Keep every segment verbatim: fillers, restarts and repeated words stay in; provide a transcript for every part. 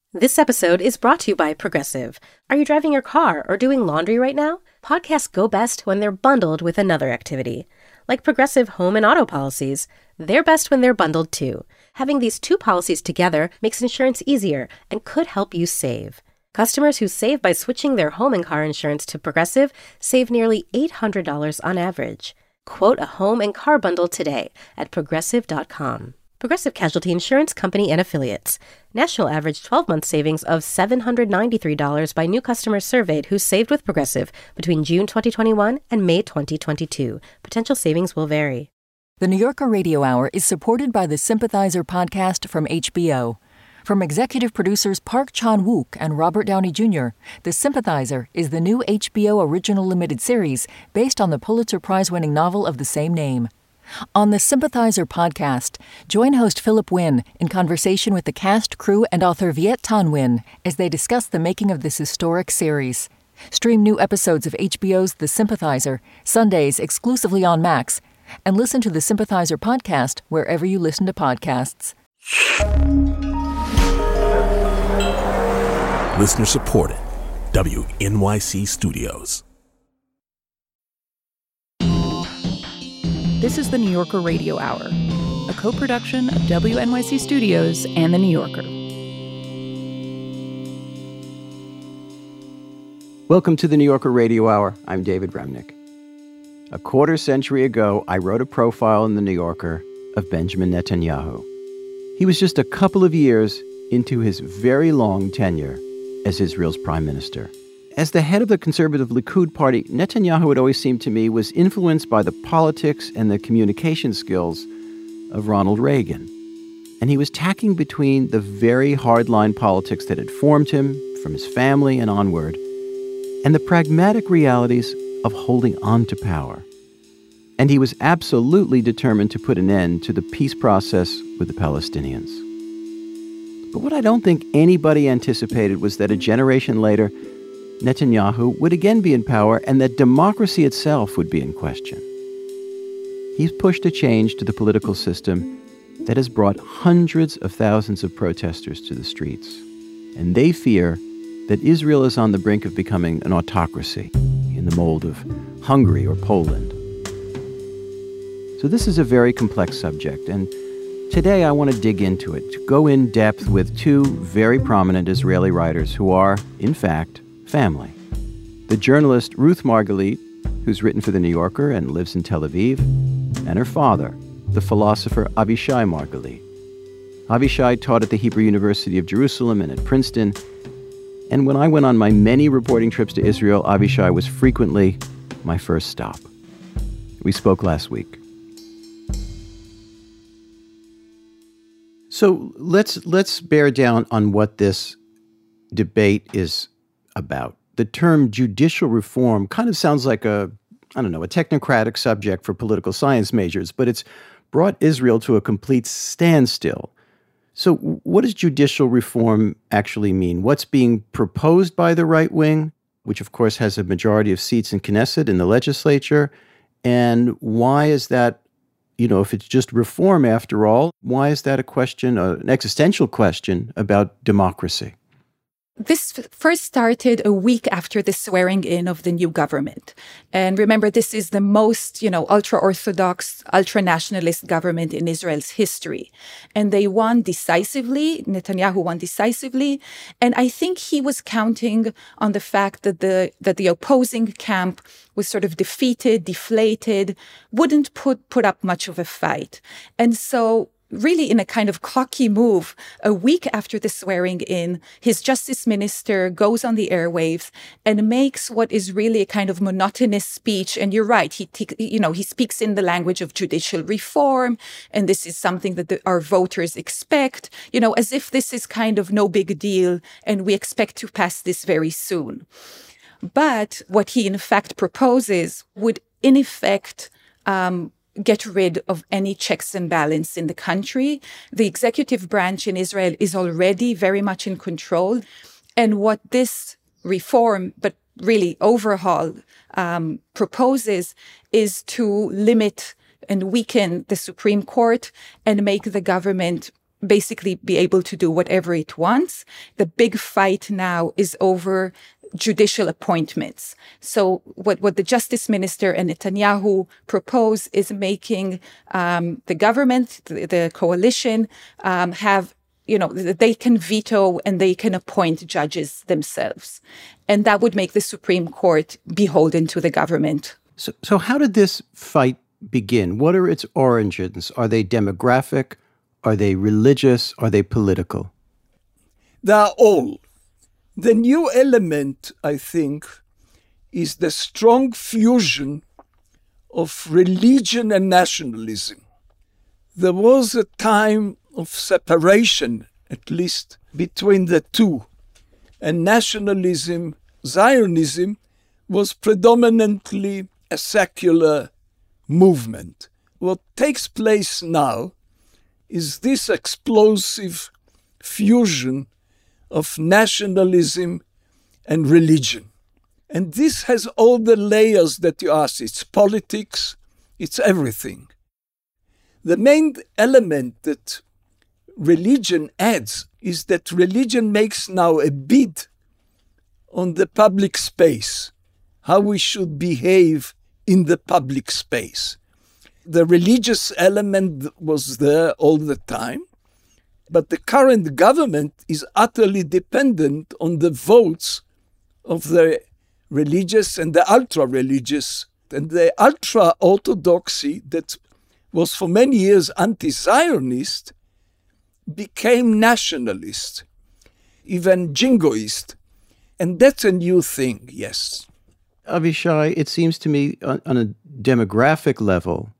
This episode is brought to you by Progressive. Are you driving your car or doing laundry right now? Podcasts go best when they're bundled with another activity. Like Progressive home and auto policies, they're best when they're bundled too. Having these two policies together makes insurance easier and could help you save. Customers who save by switching their home and car insurance to Progressive save nearly eight hundred dollars on average. Quote a home and car bundle today at progressive dot com. Progressive Casualty Insurance Company and Affiliates. National average twelve-month savings of seven hundred ninety-three dollars by new customers surveyed who saved with Progressive between June twenty twenty-one and May twenty twenty-two. Potential savings will vary. The New Yorker Radio Hour is supported by the Sympathizer podcast from H B O. From executive producers Park Chan-wook and Robert Downey Junior, The Sympathizer is the new H B O original limited series based on the Pulitzer Prize-winning novel of the same name. On the Sympathizer podcast, join host Philip Wynn in conversation with the cast, crew, and author Viet Thanh Nguyen as they discuss the making of this historic series. Stream new episodes of H B O's The Sympathizer, Sundays exclusively on Max, and listen to the Sympathizer podcast wherever you listen to podcasts. Listener supported. W N Y C Studios. This is the New Yorker Radio Hour, a co-production of W N Y C Studios and The New Yorker. Welcome to the New Yorker Radio Hour. I'm David Remnick. A quarter century ago, I wrote a profile in the New Yorker of Benjamin Netanyahu. He was just a couple of years into his very long tenure as Israel's prime minister. As the head of the conservative Likud party, Netanyahu, it always seemed to me, was influenced by the politics and the communication skills of Ronald Reagan. And he was tacking between the very hardline politics that had formed him from his family and onward, and the pragmatic realities of holding on to power. And he was absolutely determined to put an end to the peace process with the Palestinians. But what I don't think anybody anticipated was that a generation later, Netanyahu would again be in power and that democracy itself would be in question. He's pushed a change to the political system that has brought hundreds of thousands of protesters to the streets. And they fear that Israel is on the brink of becoming an autocracy in the mold of Hungary or Poland. So this is a very complex subject, and today I want to dig into it, to go in depth with two very prominent Israeli writers who are, in fact, family. The journalist Ruth Margalit, who's written for The New Yorker and lives in Tel Aviv, and her father, the philosopher Avishai Margalit. Avishai taught at the Hebrew University of Jerusalem and at Princeton, and when I went on my many reporting trips to Israel, Avishai was frequently my first stop. We spoke last week. So let's let's bear down on what this debate is about. The term judicial reform kind of sounds like a, I don't know, a technocratic subject for political science majors, but it's brought Israel to a complete standstill. So what does judicial reform actually mean? What's being proposed by the right wing, which of course has a majority of seats in Knesset, in the legislature, and why is that, you know, if it's just reform after all, why is that a question, uh, an existential question about democracy? This first started a week after the swearing in of the new government. And remember, this is the most, you know, ultra-Orthodox, ultra-nationalist government in Israel's history. And they won decisively. Netanyahu won decisively. And I think he was counting on the fact that the that the opposing camp was sort of defeated, deflated, wouldn't put, put up much of a fight. And so really in a kind of cocky move, a week after the swearing in, his justice minister goes on the airwaves and makes what is really a kind of monotonous speech. And you're right, he, t- you know, he speaks in the language of judicial reform, and this is something that the, our voters expect, you know, as if this is kind of no big deal, and we expect to pass this very soon. But what he in fact proposes would in effect um, get rid of any checks and balance in the country. The executive branch in Israel is already very much in control. And what this reform, but really overhaul, um, proposes is to limit and weaken the Supreme Court and make the government basically be able to do whatever it wants. The big fight now is over judicial appointments. So what, what the justice minister and Netanyahu propose is making um, the government, the, the coalition, um, have, you know, they can veto and they can appoint judges themselves. And that would make the Supreme Court beholden to the government. So, so how did this fight begin? What are its origins? Are they demographic? Are they religious? Are they political? They are all. The new element, I think, is the strong fusion of religion and nationalism. There was a time of separation, at least, between the two. And nationalism, Zionism, was predominantly a secular movement. What takes place now is this explosive fusion of nationalism and religion. And this has all the layers that you ask. It's politics, it's everything. The main element that religion adds is that religion makes now a bid on the public space, how we should behave in the public space. The religious element was there all the time, but the current government is utterly dependent on the votes of the religious and the ultra-religious. And the ultra-orthodoxy that was for many years anti-Zionist became nationalist, even jingoist. And that's a new thing, yes. Avishai, it seems to me on, on a demographic level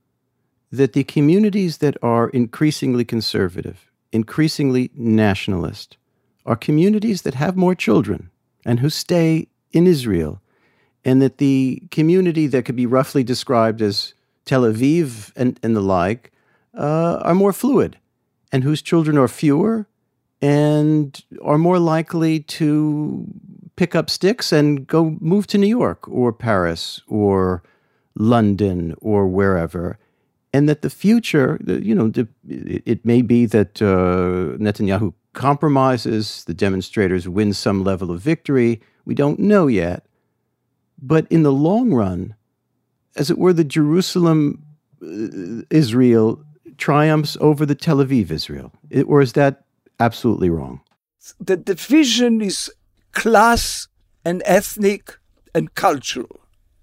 that the communities that are increasingly conservative, increasingly nationalist, are communities that have more children and who stay in Israel, and that the community that could be roughly described as Tel Aviv and, and the like uh, are more fluid, and whose children are fewer and are more likely to pick up sticks and go move to New York or Paris or London or wherever. And that the future, you know, it may be that uh, Netanyahu compromises, the demonstrators win some level of victory. We don't know yet. But in the long run, as it were, the Jerusalem uh, Israel triumphs over the Tel Aviv Israel. It, or is that absolutely wrong? The division is class and ethnic and cultural.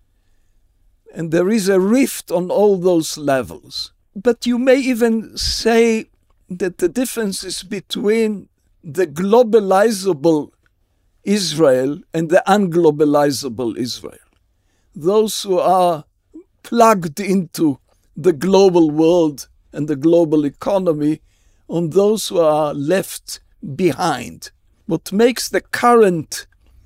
And there is a rift on all those levels. But you may even say that the difference is between the globalizable Israel and the unglobalizable Israel. Those who are plugged into the global world and the global economy, and those who are left behind. What makes the current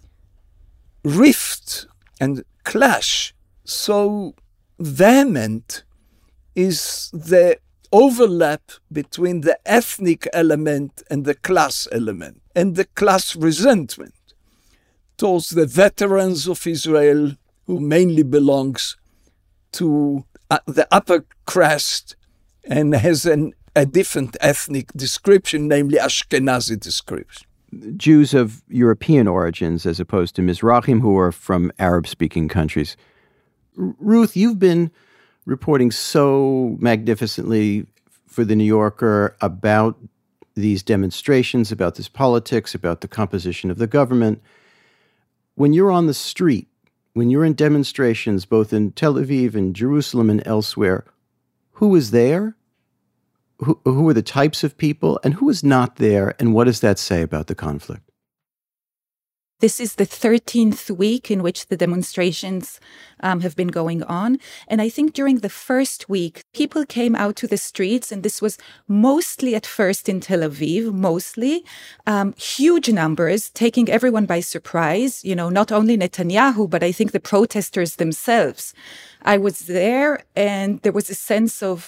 rift and clash so vehement is the overlap between the ethnic element and the class element, and the class resentment towards the veterans of Israel, who mainly belongs to uh, the upper crust and has an, a different ethnic description, namely Ashkenazi description. Jews of European origins as opposed to Mizrahim who are from Arab-speaking countries. Ruth, you've been reporting so magnificently for The New Yorker about these demonstrations, about this politics, about the composition of the government. When you're on the street, when you're in demonstrations, both in Tel Aviv and Jerusalem and elsewhere, who is there? Who, who are the types of people? And who is not there? And what does that say about the conflict? This is the thirteenth week in which the demonstrations um, have been going on. And I think during the first week, people came out to the streets, and this was mostly at first in Tel Aviv, mostly, um, huge numbers, taking everyone by surprise, you know, not only Netanyahu, but I think the protesters themselves. I was there, and there was a sense of,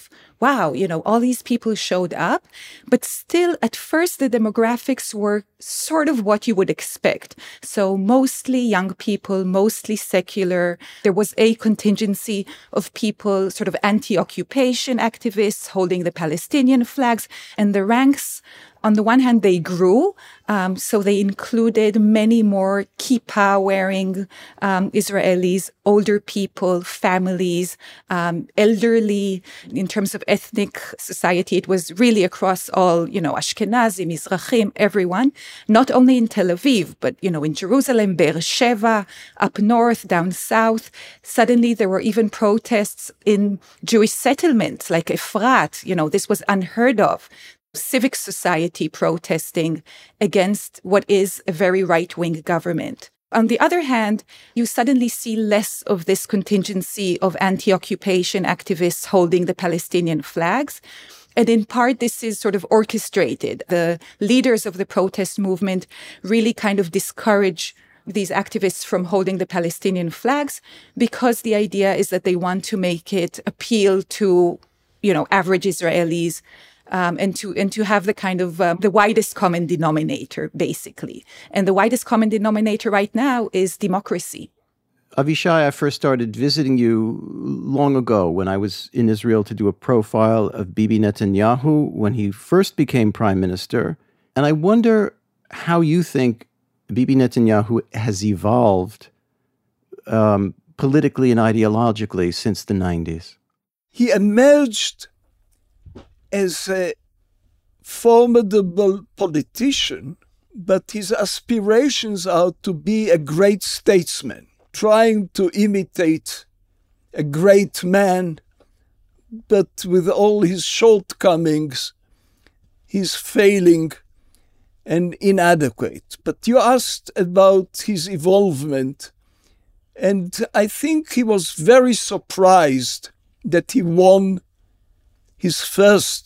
wow, you know, all these people showed up. But still, at first, the demographics were sort of what you would expect. So mostly young people, mostly secular. There was a contingency of people, sort of anti-occupation activists holding the Palestinian flags. And the ranks, on the one hand, they grew. Um, so they included many more kippah-wearing um, Israelis, older people, families, um, elderly. In terms of ethnic society, it was really across all, you know, Ashkenazi, Mizrahim, everyone. Not only in Tel Aviv, but, you know, in Jerusalem, Be'er Sheva, up north, down south. Suddenly there were even protests in Jewish settlements like Efrat. You know, this was unheard of. Civic society protesting against what is a very right-wing government. On the other hand, you suddenly see less of this contingency of anti-occupation activists holding the Palestinian flags. And in part, this is sort of orchestrated. The leaders of the protest movement really kind of discourage these activists from holding the Palestinian flags because the idea is that they want to make it appeal to, you know, average Israelis, Um, and to and to have the kind of uh, the widest common denominator, basically. And the widest common denominator right now is democracy. Avishai, I first started visiting you long ago when I was in Israel to do a profile of Bibi Netanyahu when he first became prime minister. And I wonder how you think Bibi Netanyahu has evolved um, politically and ideologically since the nineties. He emerged as a formidable politician, but his aspirations are to be a great statesman, trying to imitate a great man, but with all his shortcomings, he's failing and inadequate. But you asked about his evolvement, and I think he was very surprised that he won his first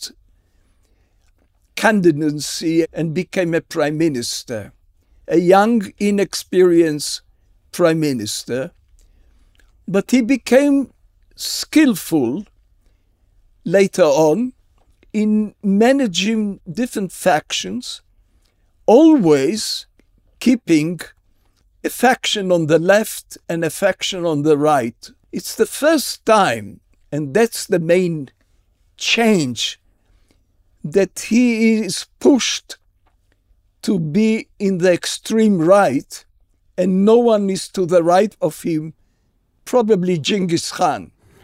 candidacy and became a prime minister, a young, inexperienced prime minister. But he became skillful later on in managing different factions, always keeping a faction on the left and a faction on the right. It's the first time, and that's the main change, that he is pushed to be in the extreme right and no one is to the right of him, probably Genghis Khan.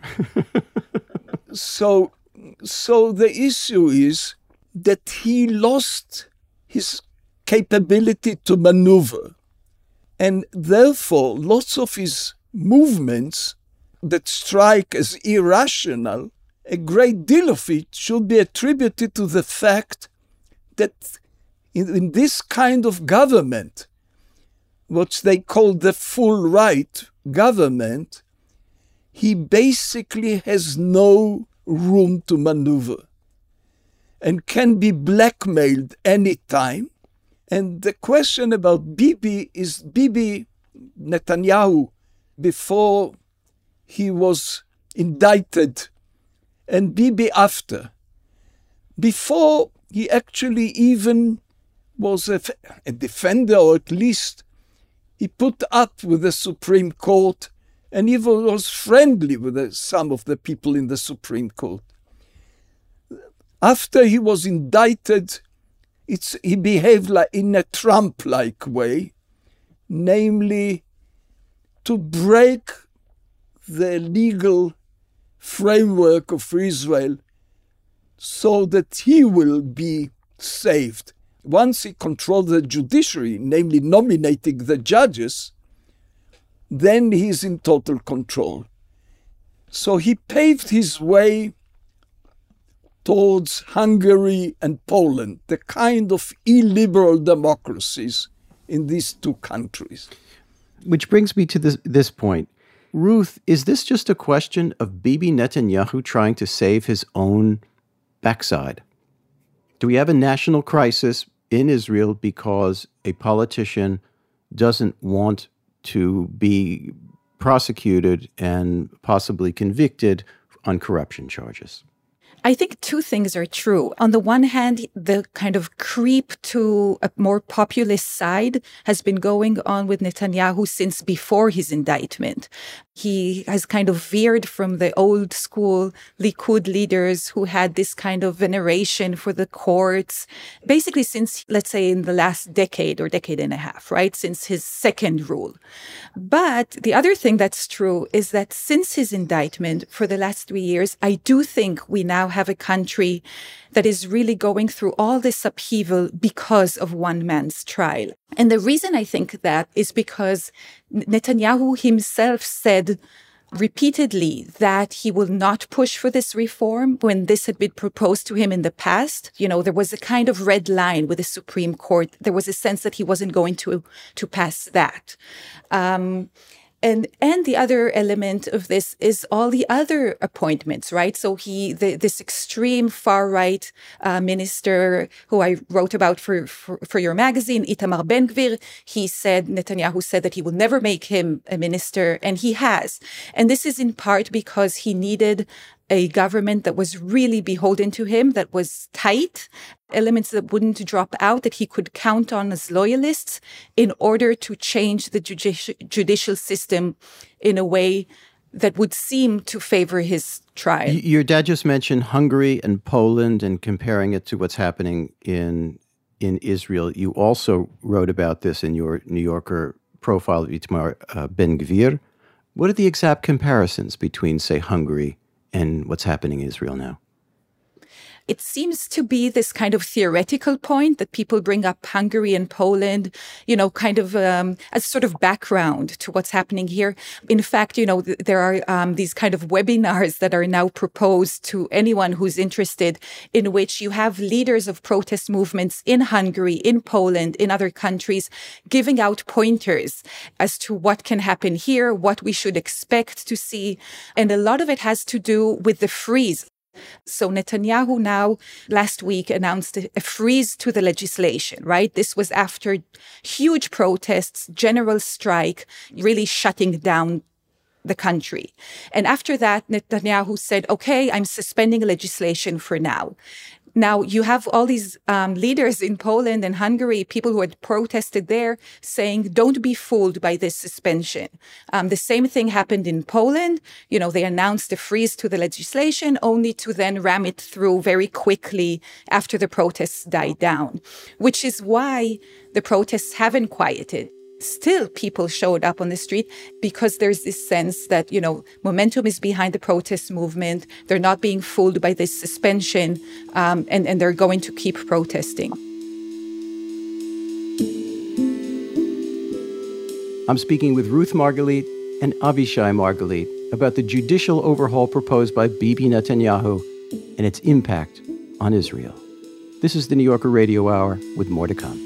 so, so the issue is that he lost his capability to maneuver, and therefore lots of his movements that strike as irrational, a great deal of it should be attributed to the fact that in, in this kind of government, what they call the full right government, he basically has no room to maneuver and can be blackmailed anytime. And the question about Bibi is Bibi Netanyahu, before he was indicted, and Bibi after. Before, he actually even was a, a defender, or at least he put up with the Supreme Court and even was friendly with the, some of the people in the Supreme Court. After he was indicted, it's, he behaved like in a Trump-like way, namely to break the legal framework of Israel so that he will be saved. Once he controlled the judiciary, namely nominating the judges, then he's in total control. So he paved his way towards Hungary and Poland, the kind of illiberal democracies in these two countries. Which brings me to this, this point. Ruth, is this just a question of Bibi Netanyahu trying to save his own backside? Do we have a national crisis in Israel because a politician doesn't want to be prosecuted and possibly convicted on corruption charges? I think two things are true. On the one hand, the kind of creep to a more populist side has been going on with Netanyahu since before his indictment. He has kind of veered from the old school Likud leaders who had this kind of veneration for the courts, basically since, let's say, in the last decade or decade and a half, right? Since his second rule. But the other thing that's true is that since his indictment for the last three years, I do think we now have a country that is really going through all this upheaval because of one man's trial. And the reason I think that is because Netanyahu himself said repeatedly that he will not push for this reform when this had been proposed to him in the past. You know, there was a kind of red line with the Supreme Court. There was a sense that he wasn't going to, to pass that. Um, And and the other element of this is all the other appointments, right? So he, the, this extreme far-right uh, minister who I wrote about for, for, for your magazine, Itamar Ben-Gvir, he said, Netanyahu said that he will never make him a minister, and he has. And this is in part because he needed a government that was really beholden to him, that was tight, elements that wouldn't drop out, that he could count on as loyalists in order to change the judici- judicial system in a way that would seem to favor his trial. Your dad just mentioned Hungary and Poland and comparing it to what's happening in in Israel. You also wrote about this in your New Yorker profile of Itamar uh, Ben-Gvir. What are the exact comparisons between, say, Hungary and what's happening in Israel now? It seems to be this kind of theoretical point that people bring up Hungary and Poland, you know, kind of um, as sort of background to what's happening here. In fact, you know, th- there are um, these kind of webinars that are now proposed to anyone who's interested, in which you have leaders of protest movements in Hungary, in Poland, in other countries, giving out pointers as to what can happen here, what we should expect to see. And a lot of it has to do with the freeze. So Netanyahu now last week announced a freeze to the legislation, right? This was after huge protests, general strike, really shutting down the country. And after that, Netanyahu said, okay, I'm suspending legislation for now. Now, you have all these um, leaders in Poland and Hungary, people who had protested there, saying, don't be fooled by this suspension. Um, the same thing happened in Poland. You know, they announced a freeze to the legislation, only to then ram it through very quickly after the protests died down, which is why the protests haven't quieted. Still, people showed up on the street because there's this sense that, you know, momentum is behind the protest movement. They're not being fooled by this suspension, um, and, and they're going to keep protesting. I'm speaking with Ruth Margalit and Avishai Margalit about the judicial overhaul proposed by Bibi Netanyahu and its impact on Israel. This is the New Yorker Radio Hour, with more to come.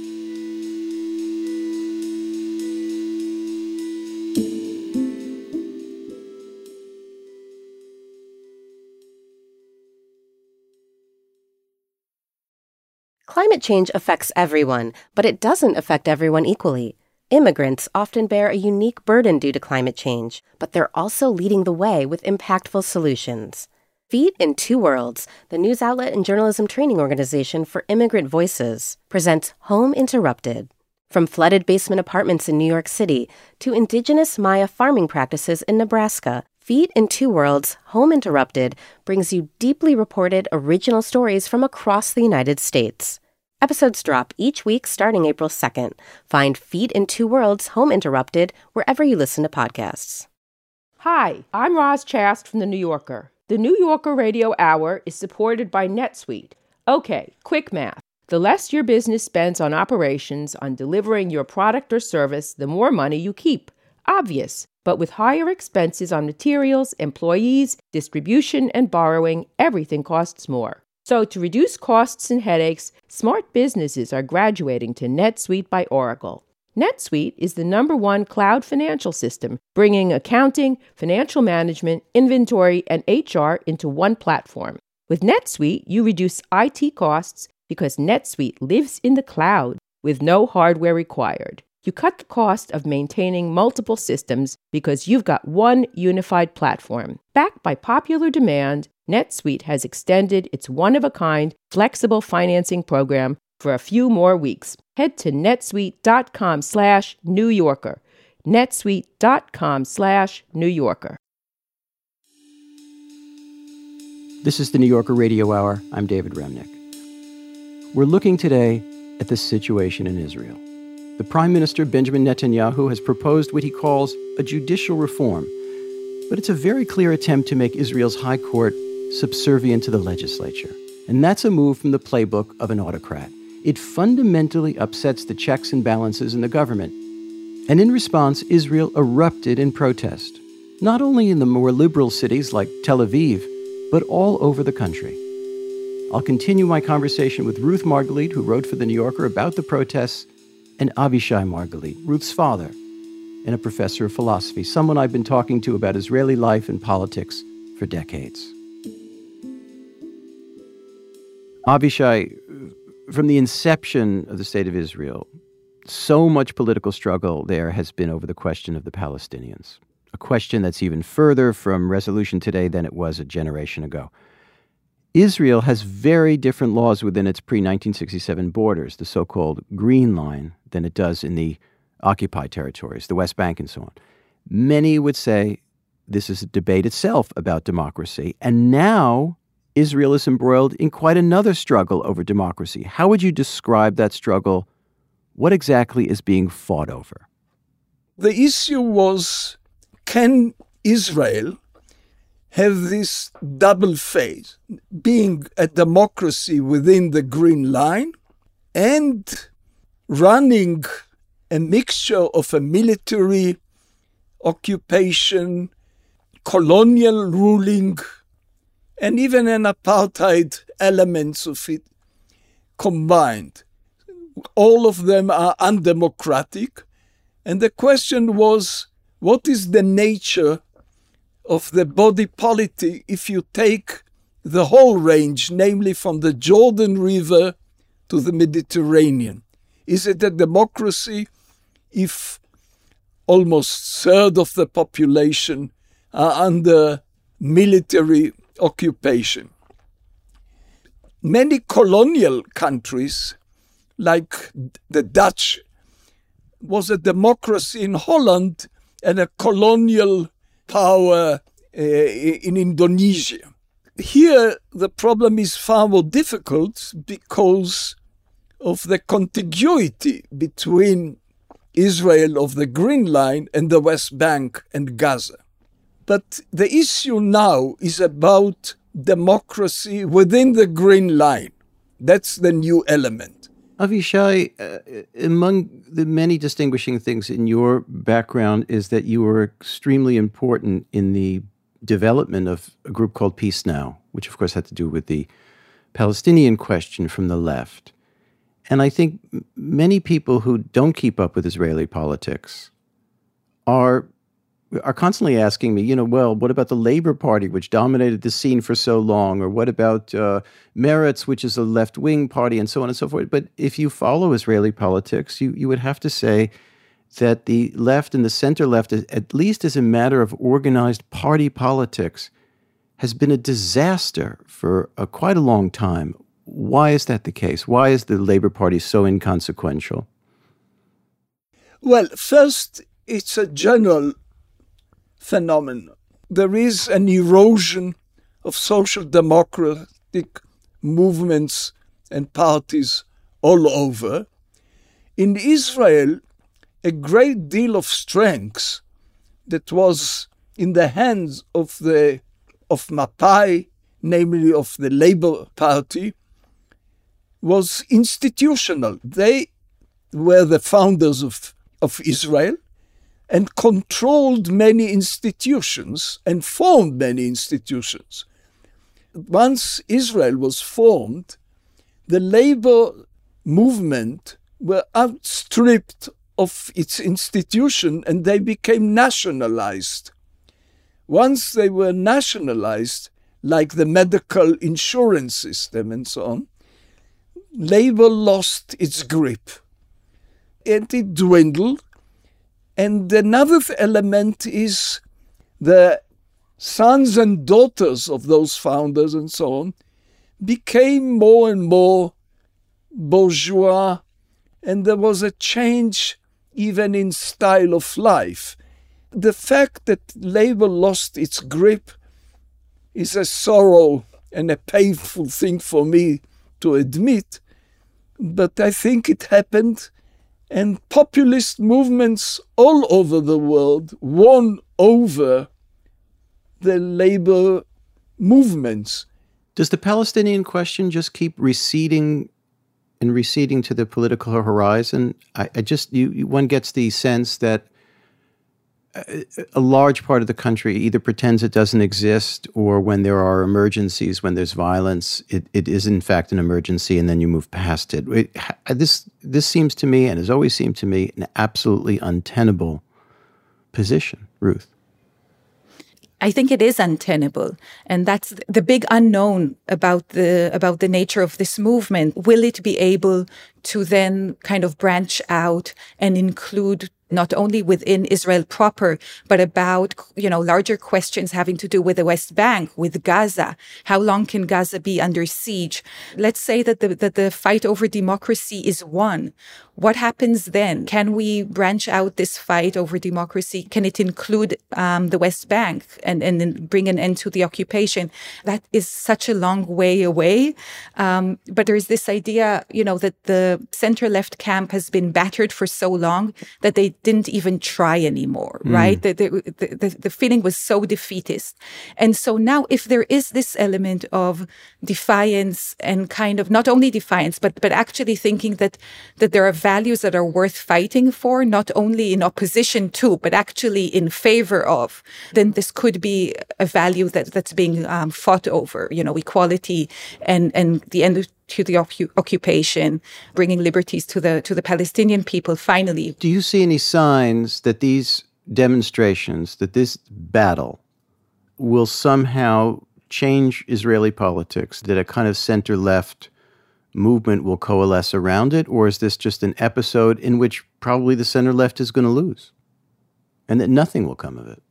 Climate change affects everyone, but it doesn't affect everyone equally. Immigrants often bear a unique burden due to climate change, but they're also leading the way with impactful solutions. Feet in Two Worlds, the news outlet and journalism training organization for immigrant voices, presents Home Interrupted. From flooded basement apartments in New York City to indigenous Maya farming practices in Nebraska, Feet in Two Worlds, Home Interrupted brings you deeply reported original stories from across the United States. Episodes drop each week starting April second. Find Feet in Two Worlds, Home Interrupted wherever you listen to podcasts. Hi, I'm Roz Chast from The New Yorker. The New Yorker Radio Hour is supported by NetSuite. Okay, quick math. The less your business spends on operations, on delivering your product or service, the more money you keep. Obvious. But with higher expenses on materials, employees, distribution, and borrowing, everything costs more. So to reduce costs and headaches, smart businesses are graduating to NetSuite by Oracle. NetSuite is the number one cloud financial system, bringing accounting, financial management, inventory, and H R into one platform. With NetSuite, you reduce I T costs because NetSuite lives in the cloud with no hardware required. You cut the cost of maintaining multiple systems because you've got one unified platform. Backed by popular demand, NetSuite has extended its one-of-a-kind flexible financing program for a few more weeks. Head to netsuite.com slash New Yorker. netsuite.com slash New Yorker. This is the New Yorker Radio Hour. I'm David Remnick. We're looking today at the situation in Israel. The Prime Minister, Benjamin Netanyahu, has proposed what he calls a judicial reform, but it's a very clear attempt to make Israel's high court subservient to the legislature. And that's a move from the playbook of an autocrat. It fundamentally upsets the checks and balances in the government. And in response, Israel erupted in protest, not only in the more liberal cities like Tel Aviv, but all over the country. I'll continue my conversation with Ruth Margalit, who wrote for The New Yorker about the protests, and Avishai Margalit, Ruth's father, and a professor of philosophy, someone I've been talking to about Israeli life and politics for decades. Avishai, from the inception of the State of Israel, so much political struggle there has been over the question of the Palestinians, a question that's even further from resolution today than it was a generation ago. Israel has very different laws within its pre nineteen sixty-seven borders, the so-called Green Line, than it does in the occupied territories, the West Bank and so on. Many would say this is a debate itself about democracy, and now Israel is embroiled in quite another struggle over democracy. How would you describe that struggle? What exactly is being fought over? The issue was, can Israel have this double phase, being a democracy within the Green Line and running a mixture of a military occupation, colonial ruling, and even an apartheid elements of it combined. All of them are undemocratic. And the question was, what is the nature of the body politic if you take the whole range, namely from the Jordan River to the Mediterranean? Is it a democracy if almost a third of the population are under military occupation? Many colonial countries, like the Dutch, was a democracy in Holland and a colonial power uh, in Indonesia. Here, the problem is far more difficult because of the contiguity between Israel of the Green Line and the West Bank and Gaza. But the issue now is about democracy within the Green Line. That's the new element. Avishai, uh, among the many distinguishing things in your background is that you were extremely important in the development of a group called Peace Now, which of course had to do with the Palestinian question from the left. And I think many people who don't keep up with Israeli politics are are constantly asking me, you know, well, what about the Labor Party, which dominated the scene for so long? Or what about uh, Meretz, which is a left-wing party, and so on and so forth? But if you follow Israeli politics, you, you would have to say that the left and the center-left, at least as a matter of organized party politics, has been a disaster for a, quite a long time. Why is that the case? Why is the Labor Party so inconsequential? Well, first, it's a general phenomenon. There is an erosion of social democratic movements and parties all over. In Israel, a great deal of strength that was in the hands of the of Mapai, namely of the Labour Party, was institutional. They were the founders of, of Israel and controlled many institutions and formed many institutions. Once Israel was formed, the labor movement were outstripped of its institution and they became nationalized. Once they were nationalized, like the medical insurance system and so on, labor lost its grip and it dwindled. And another element is the sons and daughters of those founders and so on, became more and more bourgeois, and there was a change even in style of life. The fact that labor lost its grip is a sorrow and a painful thing for me to admit, but I think it happened, and populist movements all over the world won over the labor movements. Does the Palestinian question just keep receding and receding to the political horizon? I, I just, you, you, one gets the sense that a, a large part of the country either pretends it doesn't exist, or when there are emergencies, when there's violence, it, it is in fact an emergency, and then you move past it. it. This this seems to me, and has always seemed to me, an absolutely untenable position, Ruth. I think it is untenable, and that's the big unknown about the about the nature of this movement. Will it be able to then kind of branch out and include not only within Israel proper, but about, you know, larger questions having to do with the West Bank, with Gaza? How long can Gaza be under siege? Let's say that the, that the fight over democracy is won. What happens then? Can we branch out this fight over democracy? Can it include um, the West Bank and, and then bring an end to the occupation? That is such a long way away. Um, but there is this idea, you know, that the center-left camp has been battered for so long that they didn't even try anymore, mm. right? The, the, the, the feeling was so defeatist. And so now if there is this element of defiance and kind of not only defiance, but, but actually thinking that, that there are values that are worth fighting for, not only in opposition to, but actually in favor of, then this could be a value that, that's being um, fought over, you know, equality and, and the end of to the occupation, bringing liberties to the to the Palestinian people, finally. Do you see any signs that these demonstrations, that this battle will somehow change Israeli politics, that a kind of center-left movement will coalesce around it, or is this just an episode in which probably the center-left is going to lose and that nothing will come of it?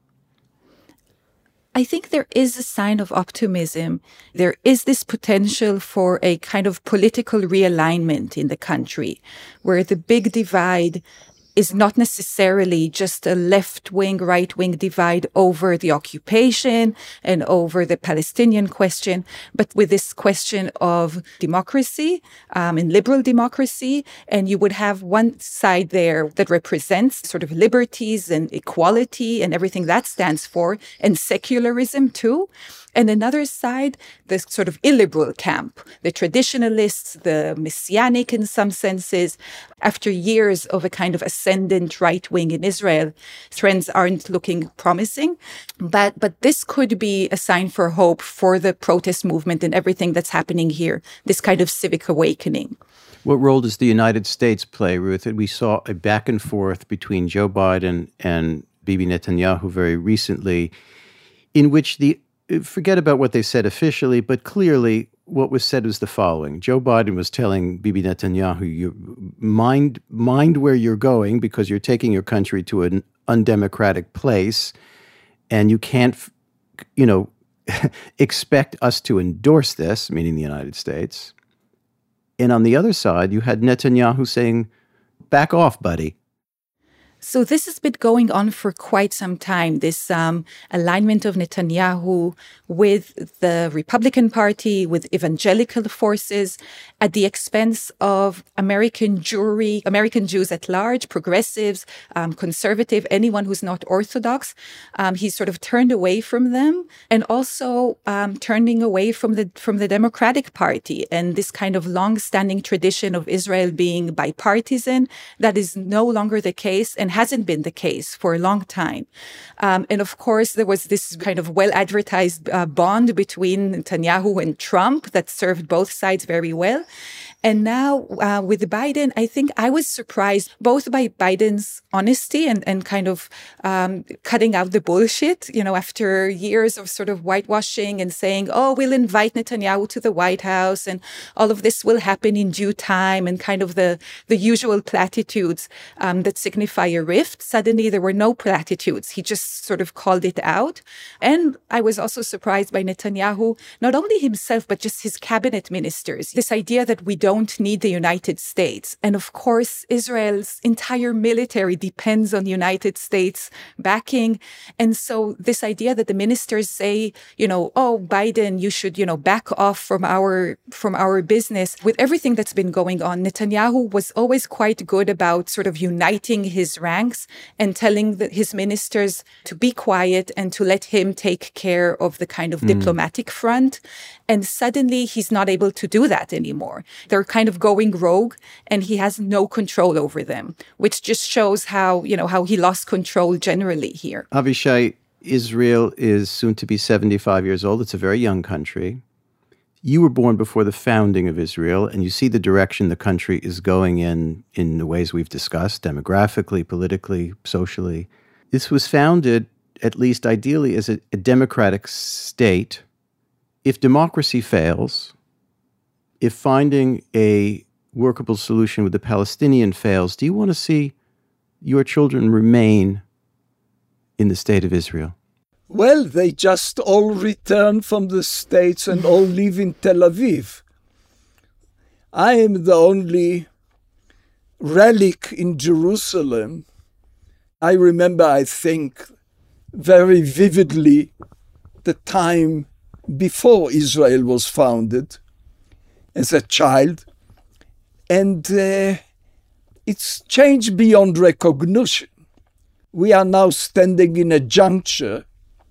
I think there is a sign of optimism. There is this potential for a kind of political realignment in the country, where the big divide is not necessarily just a left-wing, right-wing divide over the occupation and over the Palestinian question, but with this question of democracy um, and liberal democracy. And you would have one side there that represents sort of liberties and equality and everything that stands for, and secularism too. And another side, the sort of illiberal camp, the traditionalists, the messianic in some senses. After years of a kind of ascendant right wing in Israel, trends aren't looking promising. But but this could be a sign for hope for the protest movement and everything that's happening here, this kind of civic awakening. What role does the United States play, Ruth? We saw a back and forth between Joe Biden and Bibi Netanyahu very recently, in which the forget about what they said officially, but clearly what was said was the following. Joe Biden was telling Bibi Netanyahu, you mind, mind where you're going because you're taking your country to an undemocratic place, and you can't, you know, expect us to endorse this, meaning the United States. And on the other side, you had Netanyahu saying, back off, buddy. So this has been going on for quite some time, this um, alignment of Netanyahu with the Republican Party, with evangelical forces, at the expense of American Jewry, American Jews at large, progressives, um, conservative, anyone who's not Orthodox. Um, he's sort of turned away from them, and also um, turning away from the from the Democratic Party and this kind of long-standing tradition of Israel being bipartisan. That is no longer the case, and hasn't been the case for a long time. Um, and of course, there was this kind of well-advertised uh, bond between Netanyahu and Trump that served both sides very well. And now uh, with Biden, I think I was surprised both by Biden's honesty and, and kind of um, cutting out the bullshit, you know, after years of sort of whitewashing and saying, oh, we'll invite Netanyahu to the White House and all of this will happen in due time, and kind of the, the usual platitudes um, that signify a rift. Suddenly there were no platitudes. He just sort of called it out. And I was also surprised by Netanyahu, not only himself, but just his cabinet ministers. This idea that we don't need the United States. And of course, Israel's entire military depends on the United States backing. And so this idea that the ministers say, you know, oh, Biden, you should, you know, back off from our, from our business. With everything that's been going on, Netanyahu was always quite good about sort of uniting his ranks and telling the, his ministers to be quiet and to let him take care of the kind of mm. diplomatic front. And suddenly he's not able to do that anymore. They're kind of going rogue and he has no control over them, which just shows how, you know, how he lost control generally here. Avishai, Israel is soon to be seventy-five years old. It's a very young country. You were born before the founding of Israel, and you see the direction the country is going in, in the ways we've discussed, demographically, politically, socially. This was founded, at least ideally, as a, a democratic state. If democracy fails, if finding a workable solution with the Palestinian fails, do you want to see your children remain in the state of Israel? Well, they just all return from the States and all live in Tel Aviv. I am the only relic in Jerusalem. I remember, I think, very vividly the time before Israel was founded as a child. And uh, it's changed beyond recognition. We are now standing in a juncture.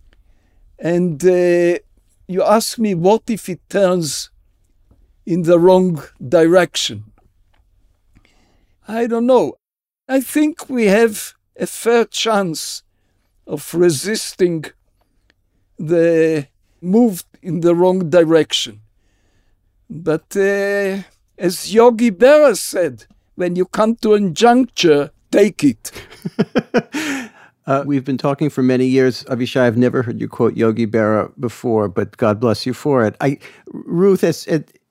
And uh, you ask me, what if it turns in the wrong direction? I don't know. I think we have a fair chance of resisting the move in the wrong direction. But uh, as Yogi Berra said, when you come to a juncture, take it. Uh, we've been talking for many years. Avishai, I've never heard you quote Yogi Berra before, but God bless you for it. I, Ruth, as,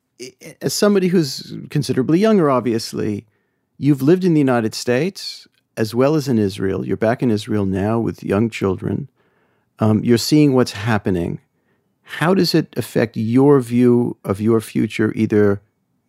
as somebody who's considerably younger, obviously, you've lived in the United States as well as in Israel. You're back in Israel now with young children. Um, you're seeing what's happening. How does it affect your view of your future, either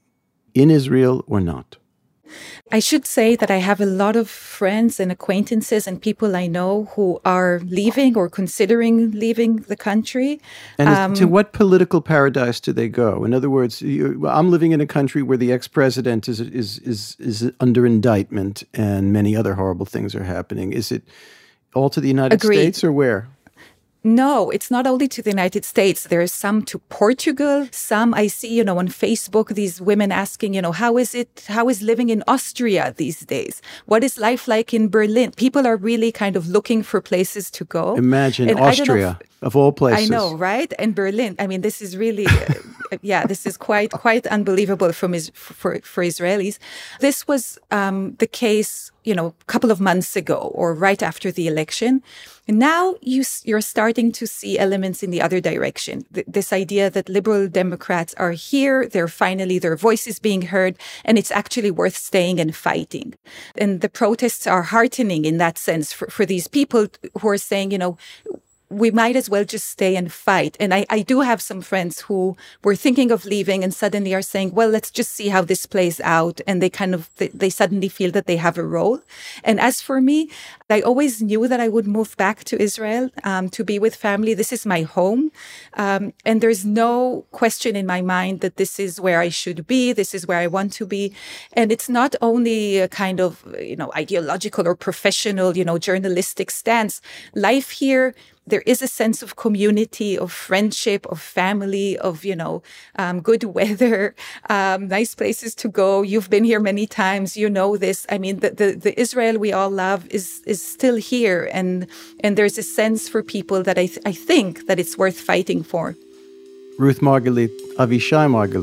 in Israel or not? I should say that I have a lot of friends and acquaintances and people I know who are leaving or considering leaving the country. And um, to what political paradise do they go? In other words, you, I'm living in a country where the ex-president is, is is is under indictment and many other horrible things are happening. Is it all to the United Agreed. States or where? No, it's not only to the United States. There are some to Portugal. Some I see, you know, on Facebook, these women asking, you know, how is it, how is living in Austria these days? What is life like in Berlin? People are really kind of looking for places to go. Imagine and Austria, if, of all places. I know, right? And Berlin. I mean, this is really, uh, yeah, this is quite, quite unbelievable from for, for Israelis. This was um, the case, you know, a couple of months ago or right after the election. And now you, you're starting to see elements in the other direction. Th- this idea that liberal Democrats are here, they're finally, their voices being heard, and it's actually worth staying and fighting. And the protests are heartening in that sense for, for these people who are saying, you know, we might as well just stay and fight. And I, I do have some friends who were thinking of leaving and suddenly are saying, well, let's just see how this plays out. And they kind of, they, they suddenly feel that they have a role. And as for me, I always knew that I would move back to Israel um, to be with family. This is my home. Um, and there's no question in my mind that this is where I should be. This is where I want to be. And it's not only a kind of, you know, ideological or professional, you know, journalistic stance. Life here, there is a sense of community, of friendship, of family, of, you know, um, good weather, um, nice places to go. You've been here many times. You know this. I mean, the, the, the Israel we all love is is still here. And and there's a sense for people that I, th- I think that it's worth fighting for. Ruth Margalit, Avishai Margalit,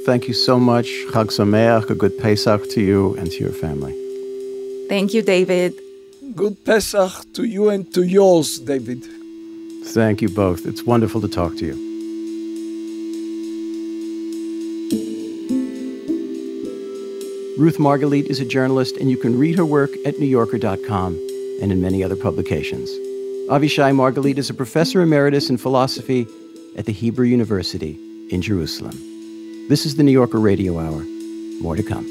thank you so much. Chag Sameach, a good Pesach to you and to your family. Thank you, David. Good Pesach to you and to yours, David. Thank you both. It's wonderful to talk to you. Ruth Margalit is a journalist, and you can read her work at new yorker dot com and in many other publications. Avishai Margalit is a professor emeritus in philosophy at the Hebrew University in Jerusalem. This is the New Yorker Radio Hour. More to come.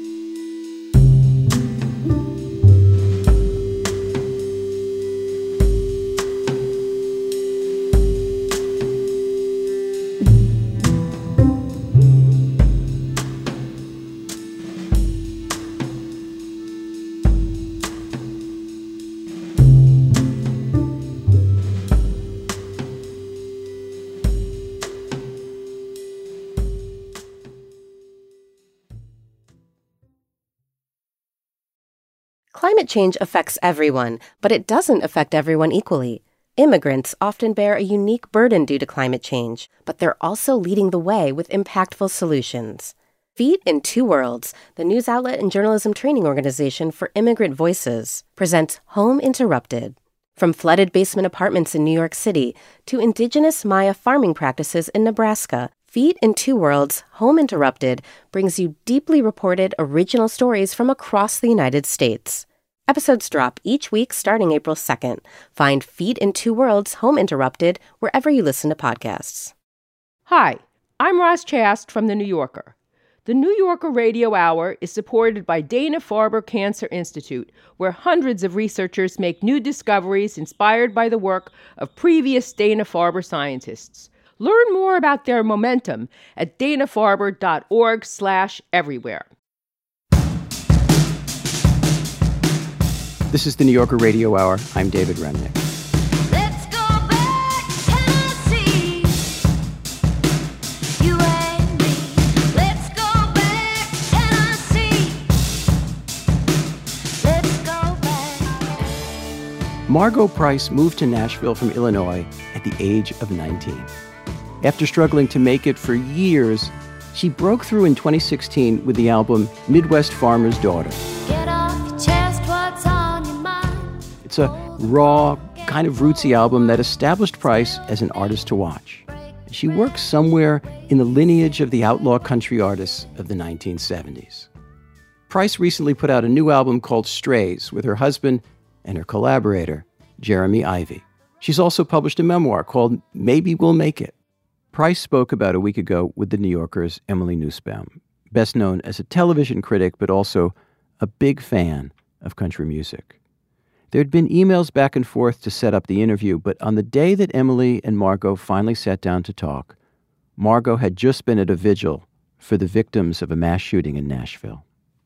Climate change affects everyone, but it doesn't affect everyone equally. Immigrants often bear a unique burden due to climate change, but they're also leading the way with impactful solutions. Feet in Two Worlds, the news outlet and journalism training organization for immigrant voices, presents Home Interrupted. From flooded basement apartments in New York City to indigenous Maya farming practices in Nebraska, Feet in Two Worlds, Home Interrupted brings you deeply reported original stories from across the United States. Episodes drop each week starting April second. Find Feet in Two Worlds, Home Interrupted wherever you listen to podcasts. Hi, I'm Roz Chast from The New Yorker. The New Yorker Radio Hour is supported by Dana-Farber Cancer Institute, where hundreds of researchers make new discoveries inspired by the work of previous Dana-Farber scientists. Learn more about their momentum at dana-farber.org slash everywhere. This is the New Yorker Radio Hour. I'm David Remnick. Let's go back, Tennessee. You and me. Let's go back, Tennessee. Let's go back. Margot Price moved to Nashville from Illinois at the age of nineteen. After struggling to make it for years, she broke through in twenty sixteen with the album Midwest Farmer's Daughter. Get off your chest, what's on your mind? It's a raw, kind of rootsy album that established Price as an artist to watch. She works somewhere in the lineage of the outlaw country artists of the nineteen seventies. Price recently put out a new album called Strays with her husband and her collaborator, Jeremy Ivy. She's also published a memoir called Maybe We'll Make It. Price spoke about a week ago with The New Yorker's Emily Nussbaum, best known as a television critic, but also a big fan of country music. There'd been emails back and forth to set up the interview, but on the day that Emily and Margot finally sat down to talk, Margot had just been at a vigil for the victims of a mass shooting in Nashville.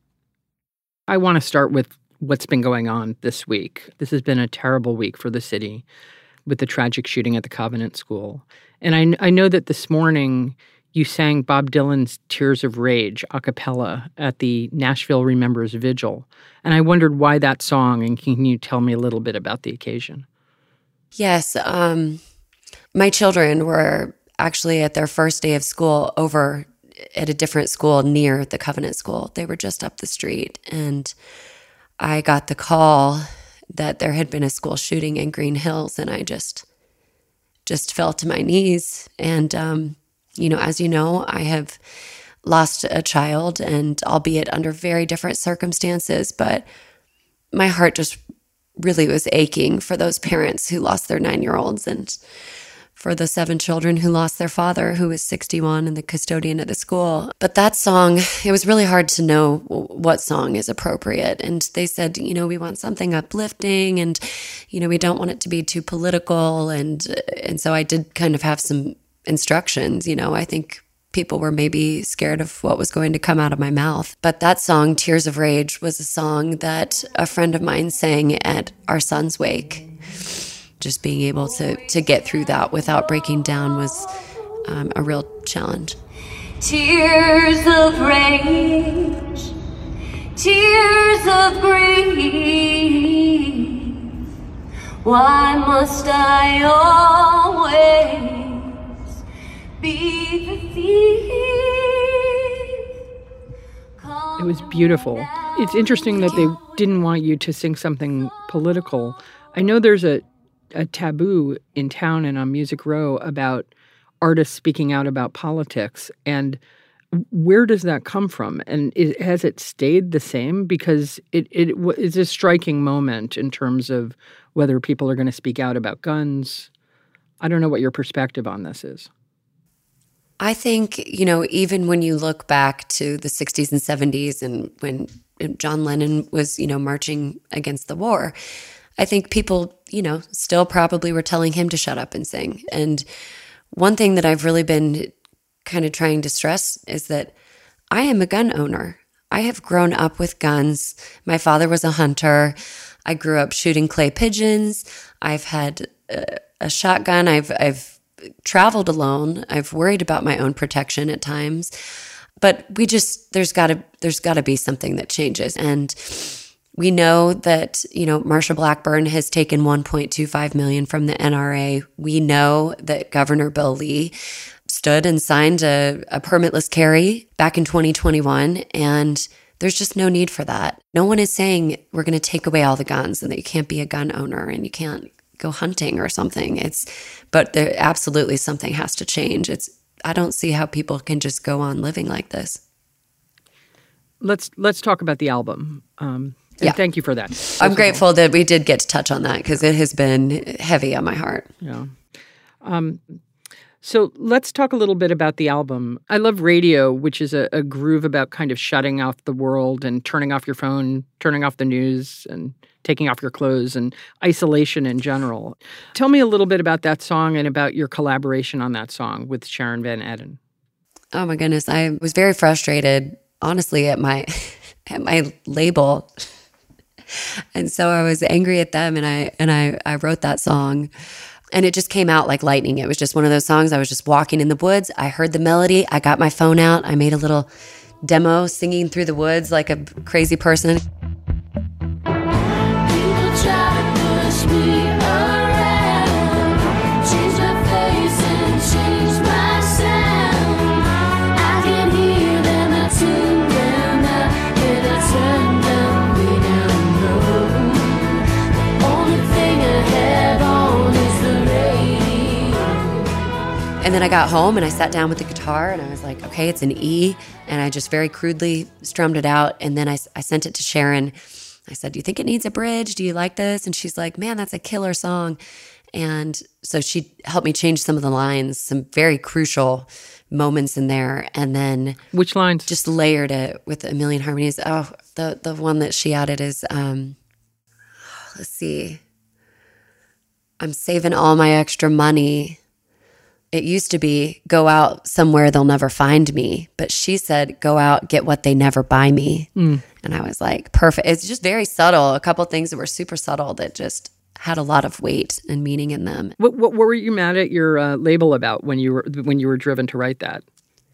I want to start with what's been going on this week. This has been a terrible week for the city with the tragic shooting at the Covenant School. And I, I know that this morning you sang Bob Dylan's Tears of Rage a cappella at the Nashville Remembers Vigil. And I wondered why that song, and can you tell me a little bit about the occasion? Yes. Um, my children were actually at their first day of school over at a different school near the Covenant School. They were just up the street. And I got the call that there had been a school shooting in Green Hills, and I just just fell to my knees. And, um, you know, as you know, I have lost a child, and albeit under very different circumstances, but my heart just really was aching for those parents who lost their nine-year-olds and for the seven children who lost their father, who was sixty-one and the custodian of the school. But that song, it was really hard to know what song is appropriate. And they said, you know, we want something uplifting, and, you know, we don't want it to be too political. And, and so I did kind of have some instructions. You know, I think people were maybe scared of what was going to come out of my mouth. But that song, Tears of Rage, was a song that a friend of mine sang at our son's wake. Just being able to, to get through that without breaking down was um, a real challenge. Tears of rage, tears of grief. Why must I always be the thief? It was beautiful. It's interesting that they didn't want you to sing something political. I know there's a, a taboo in town and on Music Row about artists speaking out about politics. And where does that come from? And is, has it stayed the same? Because it, it is a striking moment in terms of whether people are going to speak out about guns. I don't know what your perspective on this is. I think, you know, even when you look back to the sixties and seventies and when John Lennon was, you know, marching against the war, I think people, you know, still probably were telling him to shut up and sing. And one thing that I've really been kind of trying to stress is that I am a gun owner. I have grown up with guns. My father was a hunter. I grew up shooting clay pigeons. I've had a, a shotgun. I've, I've, traveled alone. I've worried about my own protection at times, but we just, there's gotta, there's gotta be something that changes. And we know that, you know, Marsha Blackburn has taken one point two five million from the N R A. We know that Governor Bill Lee stood and signed a, a permitless carry back in twenty twenty-one. And there's just no need for that. No one is saying we're going to take away all the guns and that you can't be a gun owner and you can't go hunting or something. It's, but there absolutely something has to change. It's, I don't see how people can just go on living like this. Let's let's talk about the album. Um, and yeah. Thank you for that. I'm grateful that we did get to touch on that because it has been heavy on my heart. Yeah. Um, so let's talk a little bit about the album. I love Radio, which is a, a groove about kind of shutting off the world and turning off your phone, turning off the news, and taking off your clothes and isolation in general. Tell me a little bit about that song and about your collaboration on that song with Sharon Van Etten. Oh my goodness, I was very frustrated, honestly, at my at my label. And so I was angry at them and I and I, I wrote that song. And it just came out like lightning. It was just one of those songs. I was just walking in the woods. I heard the melody. I got my phone out. I made a little demo singing through the woods like a crazy person. And then I got home and I sat down with the guitar and I was like, okay, it's an E. And I just very crudely strummed it out. And then I, I sent it to Sharon. I said, do you think it needs a bridge? Do you like this? And she's like, man, that's a killer song. And so she helped me change some of the lines, some very crucial moments in there. And then which lines? Just layered it with a million harmonies. Oh, the, the one that she added is, um, let's see. I'm saving all my extra money. It used to be, go out somewhere they'll never find me. But she said, go out, get what they never buy me. Mm. And I was like, perfect. It's just very subtle. A couple things that were super subtle that just had a lot of weight and meaning in them. What, what, what were you mad at your uh, label about when you were when you were driven to write that?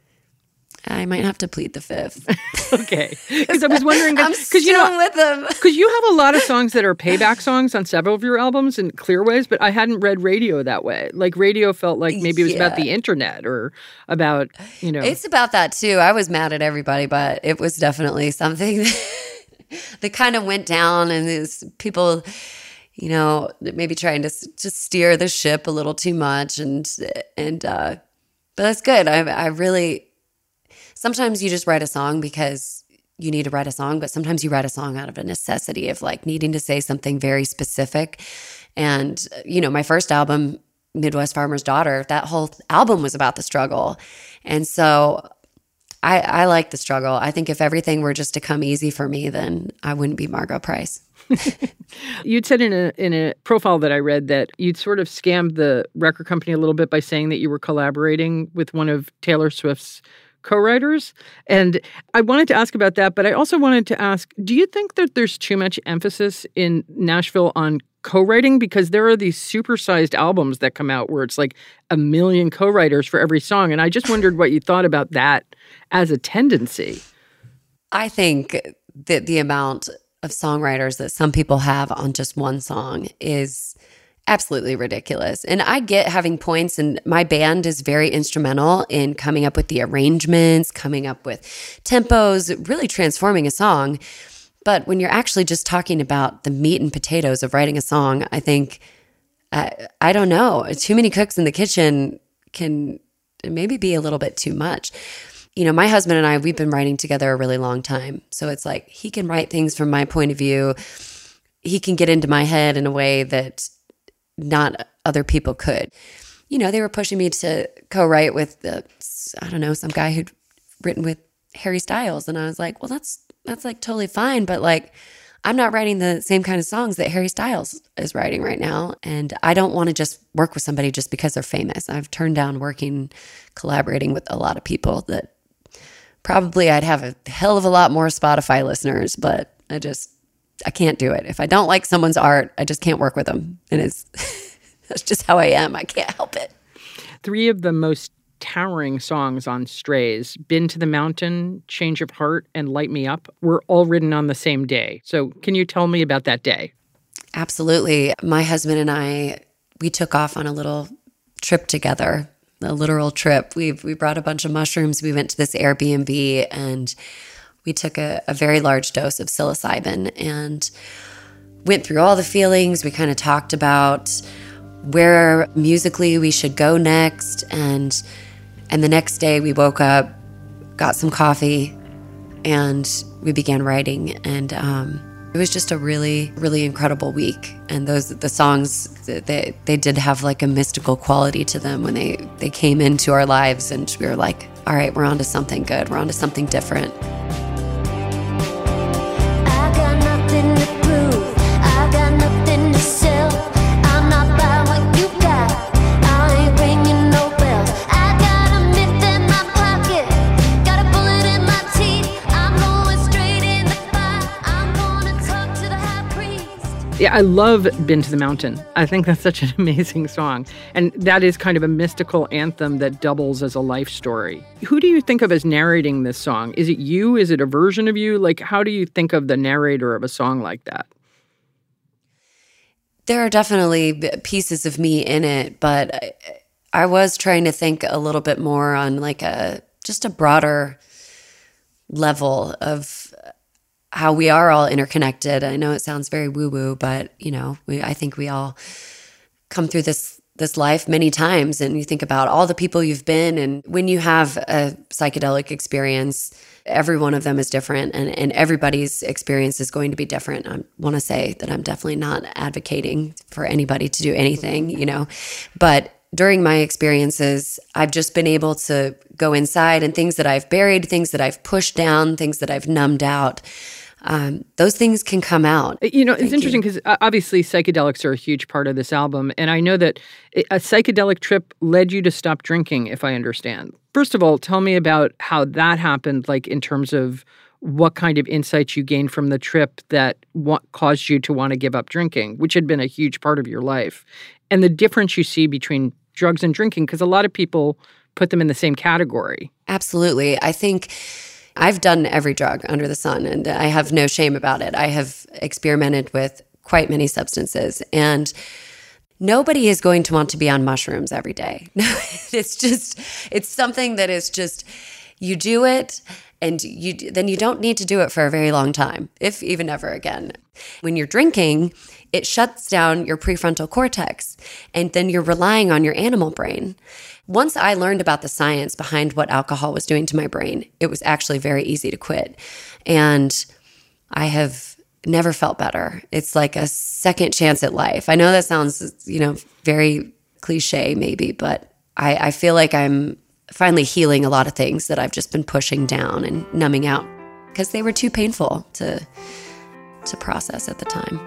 I might have to plead the fifth. Okay, because I was wondering, because you know, with them, because you have a lot of songs that are payback songs on several of your albums in clear ways, but I hadn't read Radio that way. Like Radio felt like maybe it was yeah. about the internet or about, you know, it's about that too. I was mad at everybody, but it was definitely something that, that kind of went down, and these people, you know, maybe trying to just steer the ship a little too much, and and uh, but that's good. I I really. Sometimes you just write a song because you need to write a song, but sometimes you write a song out of a necessity of like needing to say something very specific. And, you know, my first album, Midwest Farmer's Daughter, that whole album was about the struggle. And so I, I like the struggle. I think if everything were just to come easy for me, then I wouldn't be Margot Price. You'd said in a in a profile that I read that you'd sort of scammed the record company a little bit by saying that you were collaborating with one of Taylor Swift's co-writers. And I wanted to ask about that, but I also wanted to ask, do you think that there's too much emphasis in Nashville on co-writing? Because there are these supersized albums that come out where it's like a million co-writers for every song. And I just wondered what you thought about that as a tendency. I think that the amount of songwriters that some people have on just one song is absolutely ridiculous. And I get having points, and my band is very instrumental in coming up with the arrangements, coming up with tempos, really transforming a song. But when you're actually just talking about the meat and potatoes of writing a song, I think, uh, I don't know, too many cooks in the kitchen can maybe be a little bit too much. You know, my husband and I, we've been writing together a really long time. So it's like he can write things from my point of view. He can get into my head in a way that not other people could. You know, they were pushing me to co-write with, the, I don't know, some guy who'd written with Harry Styles. And I was like, well, that's that's like totally fine. But like, I'm not writing the same kind of songs that Harry Styles is writing right now. And I don't want to just work with somebody just because they're famous. I've turned down working, collaborating with a lot of people that probably I'd have a hell of a lot more Spotify listeners, but I just, I can't do it. If I don't like someone's art, I just can't work with them. And it's, that's just how I am. I can't help it. Three of the most towering songs on Strays, Been to the Mountain, Change of Heart, and Light Me Up, were all written on the same day. So can you tell me about that day? Absolutely. My husband and I, we took off on a little trip together, a literal trip. We we brought a bunch of mushrooms. We went to this Airbnb and we took a, a very large dose of psilocybin and went through all the feelings. We kind of talked about where musically we should go next. And and the next day we woke up, got some coffee, and we began writing. And um, it was just a really, really incredible week. And those the songs, they they did have like a mystical quality to them when they, they came into our lives. And we were like, all right, we're on to something good. We're on to something different. I got nothing to prove. I got nothing to sell. I'm not buying what you got. I ain't ringing no bells. I got a myth in my pocket. Got a bullet in my teeth. I'm going straight in the fire. I'm gonna talk to the high priest. Yeah, I love Been to the Mountain. I think that's such an amazing song. And that is kind of a mystical anthem that doubles as a life story. Who do you think of as narrating this song? Is it you? Is it a version of you? Like, how do you think of the narrator of a song like that? There are definitely pieces of me in it, but I, I was trying to think a little bit more on like a just a broader level of how we are all interconnected. I know it sounds very woo-woo, but you know, we, I think we all come through this this life many times, and you think about all the people you've been, and when you have a psychedelic experience, every one of them is different, and, and everybody's experience is going to be different. I want to say that I'm definitely not advocating for anybody to do anything, you know, but during my experiences, I've just been able to go inside, and things that I've buried, things that I've pushed down, things that I've numbed out, um, those things can come out. You know, it's Thank interesting because obviously psychedelics are a huge part of this album. And I know that a psychedelic trip led you to stop drinking, if I understand. First of all, tell me about how that happened, like in terms of what kind of insights you gained from the trip that what caused you to want to give up drinking, which had been a huge part of your life, and the difference you see between drugs and drinking, because a lot of people put them in the same category. Absolutely. I think I've done every drug under the sun, and I have no shame about it. I have experimented with quite many substances, and nobody is going to want to be on mushrooms every day. It's just, it's something that is just, you do it, and you then you don't need to do it for a very long time, if even ever again. When you're drinking, it shuts down your prefrontal cortex, and then you're relying on your animal brain. Once I learned about the science behind what alcohol was doing to my brain, it was actually very easy to quit. And I have never felt better. It's like a second chance at life. I know that sounds, you know, very cliche maybe, but I, I feel like I'm finally healing a lot of things that I've just been pushing down and numbing out because they were too painful to to process at the time.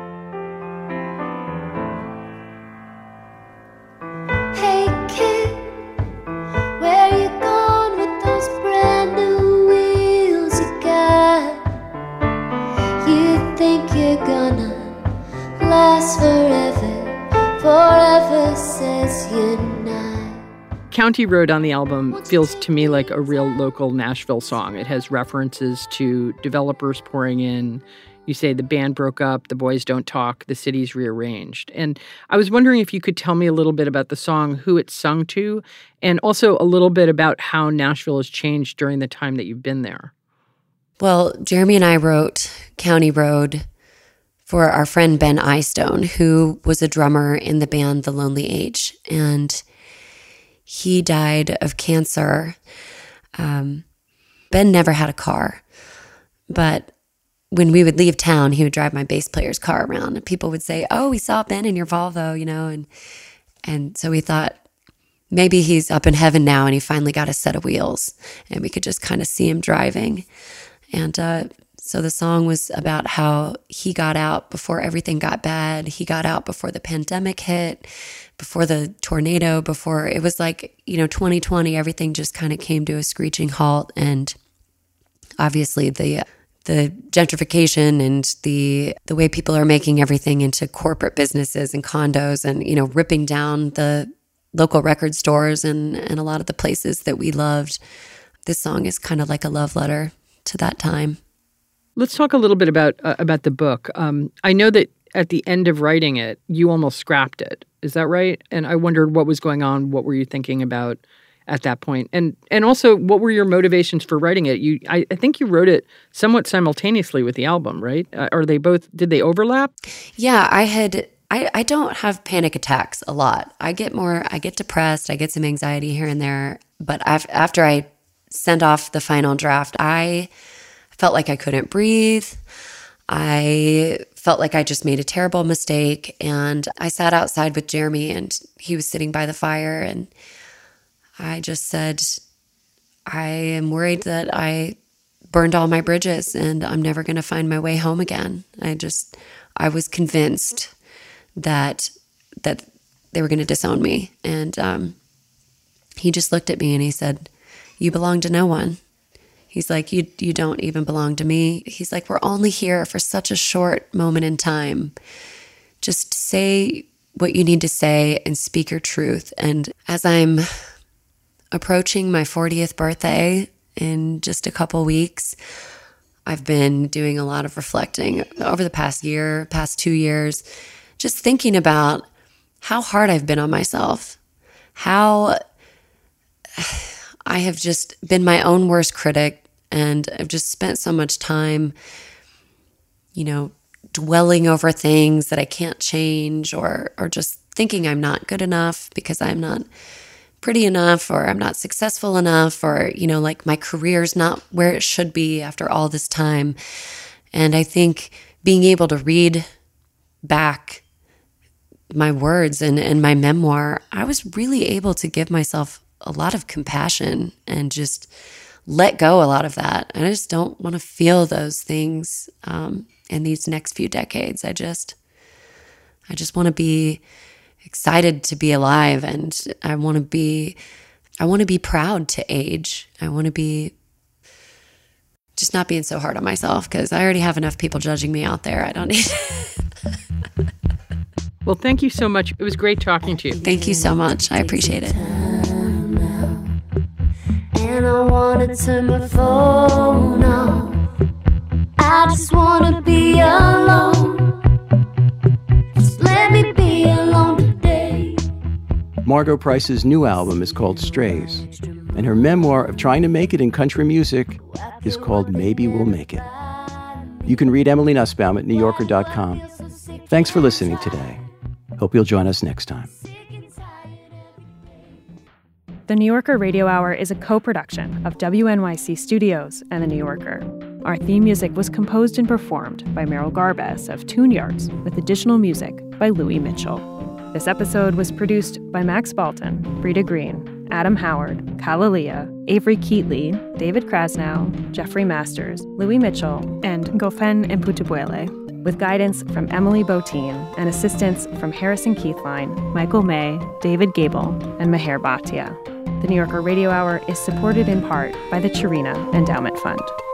Hey kid, where you going with those brand new wheels you got? You think you're gonna last forever, forever says you're not. County Road on the album feels to me like a real local Nashville song. It has references to developers pouring in, You say the band broke up, the boys don't talk, the city's rearranged. And I was wondering if you could tell me a little bit about the song, who it's sung to, and also a little bit about how Nashville has changed during the time that you've been there. Well, Jeremy and I wrote County Road for our friend Ben Eyestone, who was a drummer in the band The Lonely Age. And he died of cancer. Um, Ben never had a car, but when we would leave town, he would drive my bass player's car around, and people would say, "Oh, we saw Ben in your Volvo," you know, and and so we thought maybe he's up in heaven now, and he finally got a set of wheels, and we could just kind of see him driving. And uh, so the song was about how he got out before everything got bad. He got out before the pandemic hit, before the tornado, before it was like, you know, twenty twenty, everything just kind of came to a screeching halt, and obviously the the gentrification and the the way people are making everything into corporate businesses and condos, and, you know, ripping down the local record stores and, and a lot of the places that we loved. This song is kind of like a love letter to that time. Let's talk a little bit about uh, about the book. Um, I know that at the end of writing it, you almost scrapped it. Is that right? And I wondered what was going on. What were you thinking about at that point? And and also, what were your motivations for writing it? You, I, I think you wrote it somewhat simultaneously with the album, right? Uh, are they both, did they overlap? Yeah, I had, I, I don't have panic attacks a lot. I get more, I get depressed, I get some anxiety here and there. But af- after I sent off the final draft, I felt like I couldn't breathe. I felt like I just made a terrible mistake. And I sat outside with Jeremy, and he was sitting by the fire, and I just said, I am worried that I burned all my bridges and I'm never going to find my way home again. I just, I was convinced that, that they were going to disown me. And um, he just looked at me and he said, "You belong to no one." He's like, you, you don't even belong to me. He's like, we're only here for such a short moment in time. Just say what you need to say and speak your truth. And as I'm approaching my fortieth birthday in just a couple weeks, I've been doing a lot of reflecting over the past year, past two years, just thinking about how hard I've been on myself, how I have just been my own worst critic, and I've just spent so much time, you know, dwelling over things that I can't change, or or just thinking I'm not good enough because I'm not pretty enough, or I'm not successful enough, or, you know, like my career's not where it should be after all this time. And I think being able to read back my words and, and my memoir, I was really able to give myself a lot of compassion and just let go a lot of that. And I just don't want to feel those things um, in these next few decades. I just, I just want to be excited to be alive, and I want to be, I want to be proud to age. I want to be just not being so hard on myself, because I already have enough people judging me out there. I don't need. Well, thank you so much. It was great talking to you. Thank you so much. I appreciate it. And I wanna turn my phone off. I just wanna be alone. Just let me be alone today. Margo Price's new album is called Strays, and her memoir of trying to make it in country music is called Maybe We'll Make It. You can read Emily Nussbaum at new yorker dot com. Thanks for listening today. Hope you'll join us next time. The New Yorker Radio Hour is a co-production of W N Y C Studios and The New Yorker. Our theme music was composed and performed by Meryl Garbes of Tune Yards, with additional music by Louis Mitchell. This episode was produced by Max Balton, Brita Green, Adam Howard, Kalalia, Avery Keatley, David Krasnow, Jeffrey Masters, Louis Mitchell, and Gofen Imputubwele, with guidance from Emily Botine and assistance from Harrison Keithline, Michael May, David Gable, and Meher Bhatia. The New Yorker Radio Hour is supported in part by the Chirina Endowment Fund.